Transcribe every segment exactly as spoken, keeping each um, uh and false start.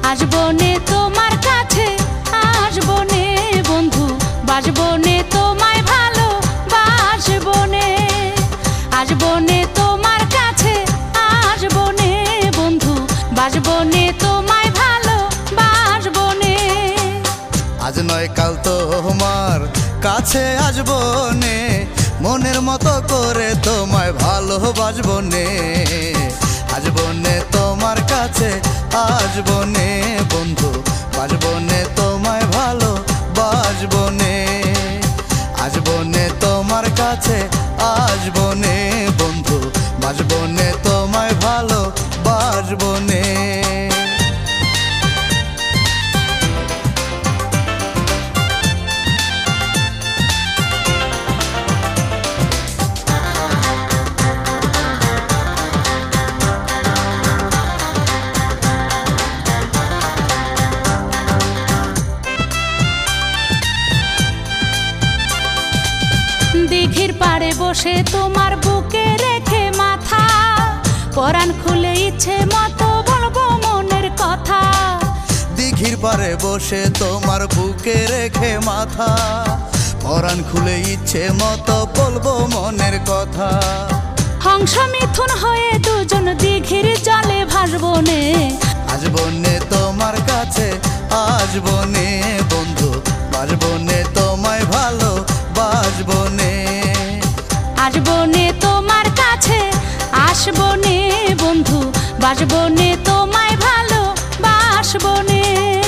আসবো নে তোমার কাছে, আসবো নে বন্ধু, বাসবো নে তোমায় ভালো বাসবো নে। আসবো নে তোমার কাছে, আসবো নে বন্ধু, বাসবো নে তোমায় ভালো বাসবো নে। আজ নয় কাল তোমার কাছে আসবো নে, মনের মতো করে তোমায় ভালোবাসবো নে। আসবো নে তোমার কাছে, আসবো নে বন্ধু, বাসবো নে তোমায় ভালো বাসবো নে। আসবো নে তোমার কাছে, আসবো নে বন্ধু, বাসবো নে তোমায় ভালো বাসবো নে। দিঘির পাড়ে বসে তোমার বুকে রেখে মাথা, পরাণ খুলে ইচ্ছে মতো বলবো মনের কথা। দিঘির পাড়ে বসে তোমার বুকে রেখে মাথা, পরাণ খুলে ইচ্ছে মতো বলবো মনের কথা। হংস মিথুন হয়ে দুজন দিঘির জলে ভাসবো নে। আসবো নে তোমার কাছে, আসবো নে বন্ধু, বাসবো নে তোমায় ভালো বাসবো নে। আসবো নে তোমার কাছে, আসবো নে বন্ধু, বাসবো নে তোমায় ভালো বাসবো নে।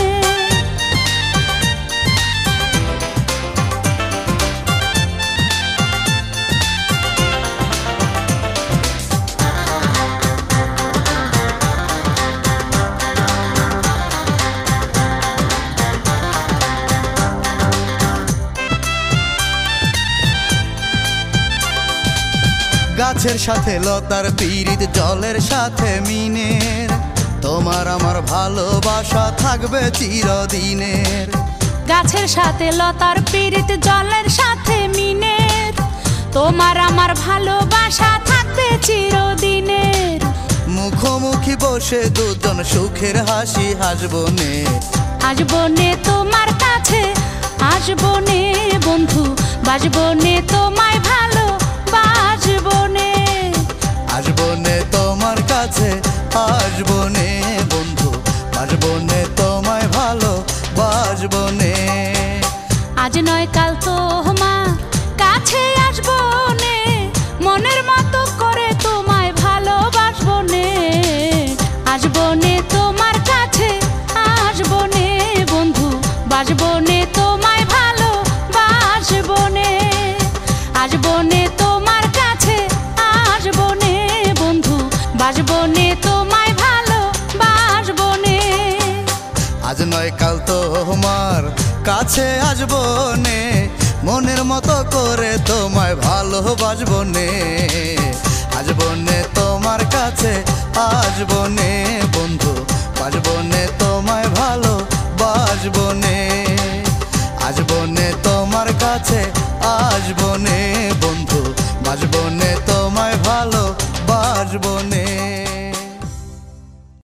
গাছের সাথে লতার পিরিত, জলের সাথে মিনের, তোমার আমার ভালোবাসা থাকবে চিরদিনের। গাছের সাথে লতার পিরিত, জলের সাথে মিনের, তোমার আমার ভালোবাসা থাকবে চিরদিনের। মুখোমুখি বসে দুজন সুখের হাসি হাসবো নে। আসবো নে তোমার কাছে, আসবো নে বন্ধু, বাসবো নে তোমায় ভালো বাসবো নে। আসবো নে তোমার কাছে, আসবো নে বন্ধু, বাসবো নে তোমায় ভালো বাসবো নে। আজ নয় কাল তোমার কাছে আসবো নে, মনের মতো করে তোমায় ভালোবাসবো নে। আসবো নে তোমার কাছে, আসবো নে বন্ধু, বাসবো নে তোমায় ভালো বাসবো নে। আসবো নে তোমার কাছে, আসবো নে বন্ধু, বাসবো নে তোমায় ভালো বাসবো নে। আজ নয় কাল তোমার কাছে আসবো নে, মনের মতো করে তোমায় ভালোবাসবো নে। আসবো নে তোমার কাছে, আসবো নে বন্ধু, বাসবো নে তোমায় ভালো বাসবো নে। আসবো নে তোমার কাছে, আসবো নে বন্ধু, বাসবো